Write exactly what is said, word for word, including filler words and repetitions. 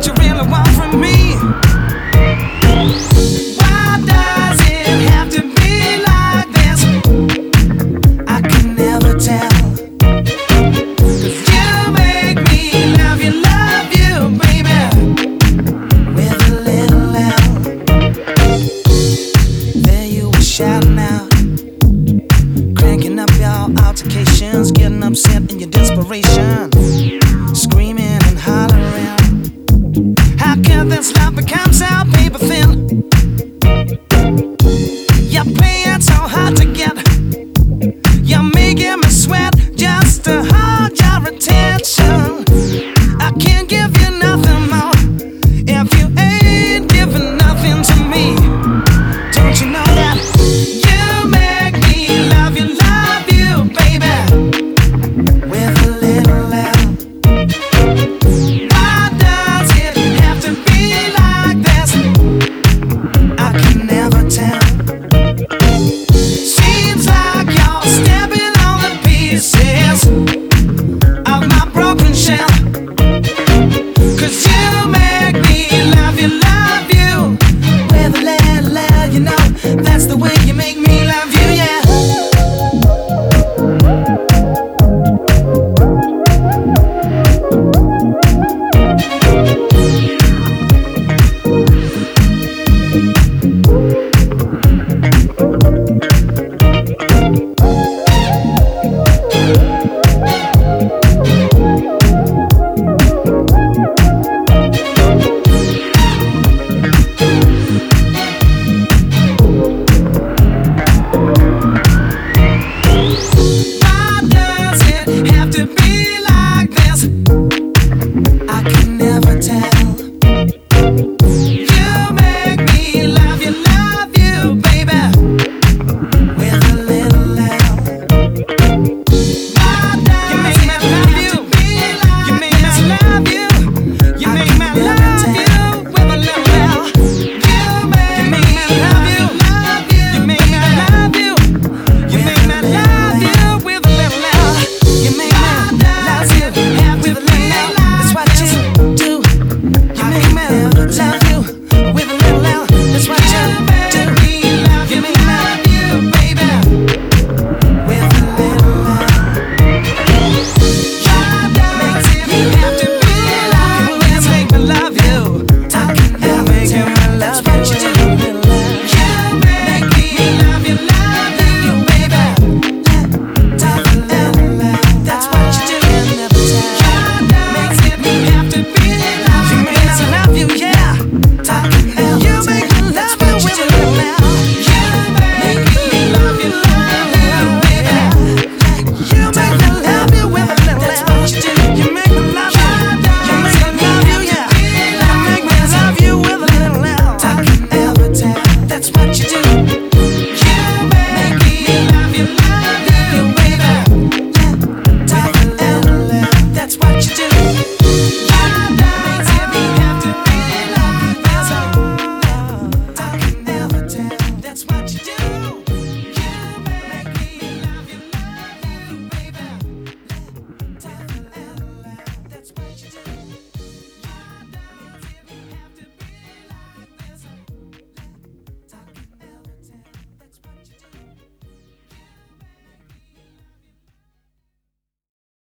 you really want from me? Why does it have to be like this? I can never tell. 'Cause you make me love you, love you, baby, with a little L. There you were shouting out, cranking up your altercations, getting upset in your desperation, screaming and hollering. How can this love become so paper thin? You're playing so hard to get, you're making me sweat just to hold your attention. I can't give you nothing more if you ain't giving nothing to me. Don't you know that you make me love you, love you, baby, with a little L. Why does it have to be like this? I can never tell. Seems like you're stepping on the pieces of my broken shell. 'Cause you make me love you, love you, with a little L, you know. That's the way you make me love you, yeah. Why does it have to be like this? I can never tell. You make me love you, love you, baby, with a little L. Why does you make me love you? You make me love you. You make me love you with a little L. You make me love you, love you. You make me love you. You make me love you with a little L. You make me love you with a little L. That's what you do. You make me love you with a little L. That's what you do. You make me love you, baby, with a little L. Why does it have to be like this? Make me love you. I can never tell. That's what you do. You make me love you, love you, baby. That's what you do. Makes it have to be love. You make me love you, yeah. You make me love you with a little L. You make me love you, love you, baby. You make me love you with a little L. That's what you do. You make me love you. You make me love you, yeah. You make me love you with a little L. I can never tell. That's what you do. You make me love you, love you, baby. That's what you do.